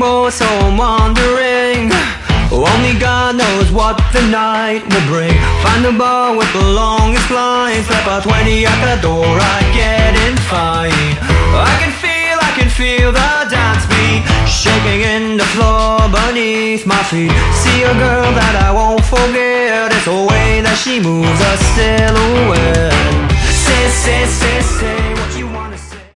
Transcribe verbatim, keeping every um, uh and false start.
both so wandering. Only God knows what the night will bring. Find the bar with the longest line. Slap out twenty at the door, I get in fine. I can feel, I can feel the dance beat shaking in the floor beneath my feet. See a girl that I won't forget. It's the way that she moves, a silhouette